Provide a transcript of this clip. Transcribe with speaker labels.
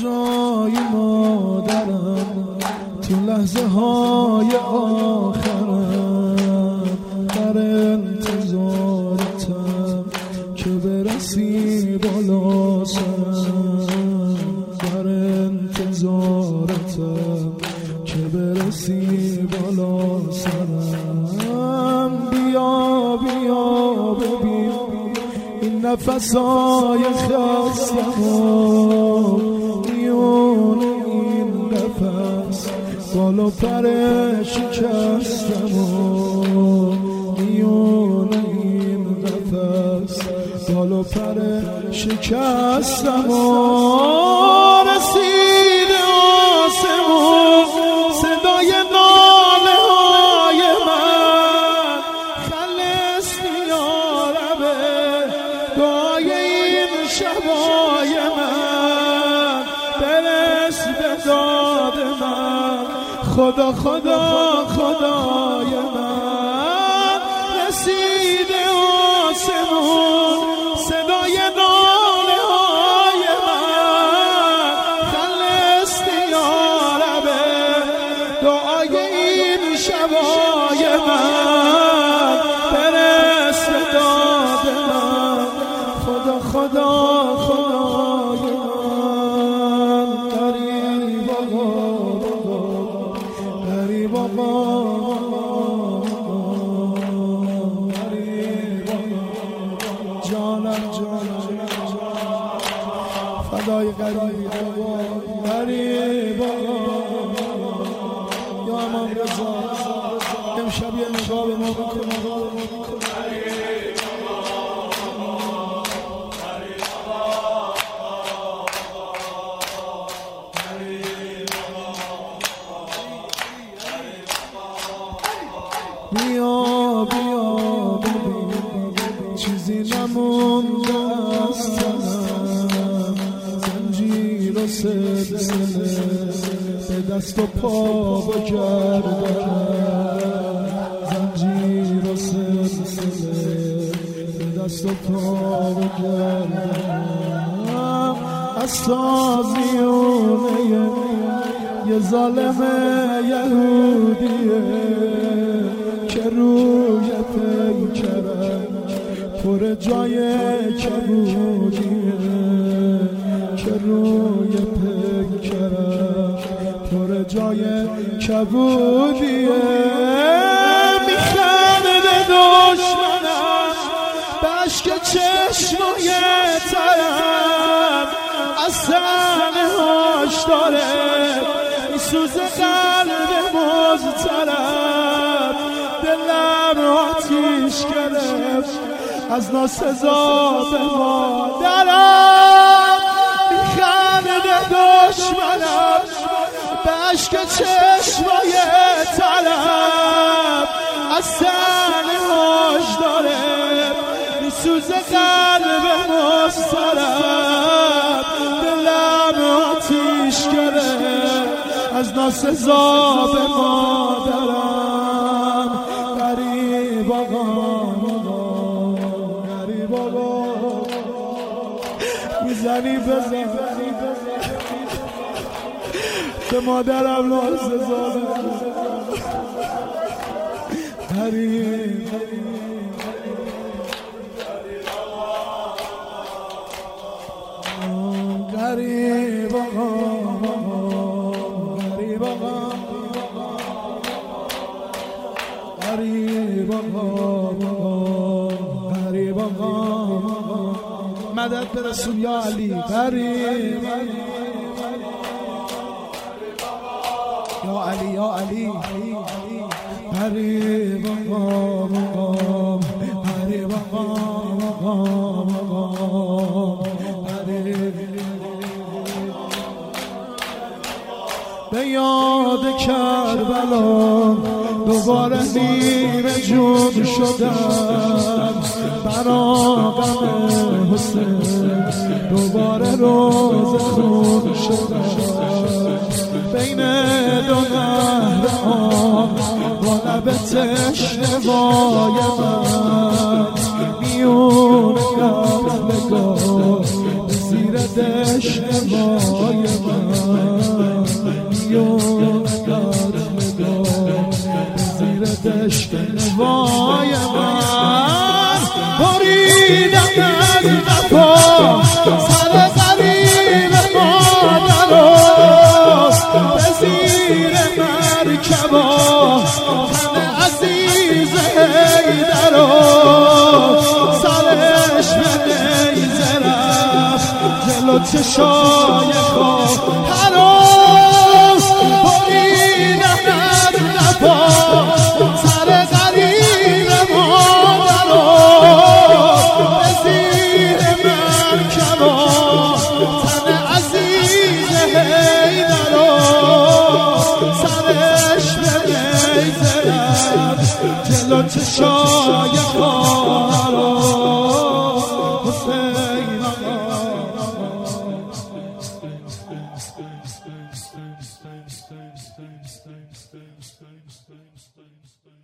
Speaker 1: جای مادرم تو لحظه های آخرم در انتظارتم که برسی بالا سرم در انتظارتم که برسی بالا سرم بیا بیا ببین این نفسای خستم و میون این نفس بالا پر شکستم و میون این نفس بالا پر شکستم و رسید آسمون صدای ناله های من خلصنی یا رب دعای این شبای من برس به داد من خدا خدا خدای من رسید آسمون صدای ناله های من خلصنی یا رب دعای این شبای من برس به داد من خدا خدا خدای من غریب آقا غریب آقا غریب آقا جانم فدای غریب آقا غریب آقا یا امام رضا امشب یه نگاه به ما بکن بیا بیا ببین چیزی نمونده از تنم زنجیر و سلسله به دست و پا بگردم زنجیر و سلسله به دست و پا بگردم از سازیونه یه ظالم یهودیه که روی پیکرم پر جای کبودیه که روی پیکرم پر جای کبودیه میخنده دشمنم بشک چشمای ترم از صحنه هاش داره میسوز قلب مضطرب دلم آتیش گرفت از ناسزا به مادرم میخنده دشمنم بشک چشمای طلب از صحنه هاش داره میسوز قلب مضطرب دلم آتیش گرفت از ناسزا به مادرم غریب آقا غریب آقا میزنی بزن به مادرم ناسزا غریب غریب آقا غریب آقا غریب آقا غریب آقا مدد برسون یا علی غریب یا علی یا علی غریب آقا غریب آقا به یاد کربلا دوباره نیمه جون شدم برا غم حسین دوباره روز خون شدم بین دو نهر آب با لب تشنه‌وای من میون قبلگاه زیر دشنه‌وای زیر دشت نوای من بریدم از وفا سر غریب مادرست به زیر مرکبا تن عزیز حیدرست سرش به نیزه رفت جلو چشای خواهرست بریدم از وفا سر غریب مادرست به زیر مرکبا تن عزیز حیدرست سرش به نیزه رفت جلو چشای خواهرست حسین آقا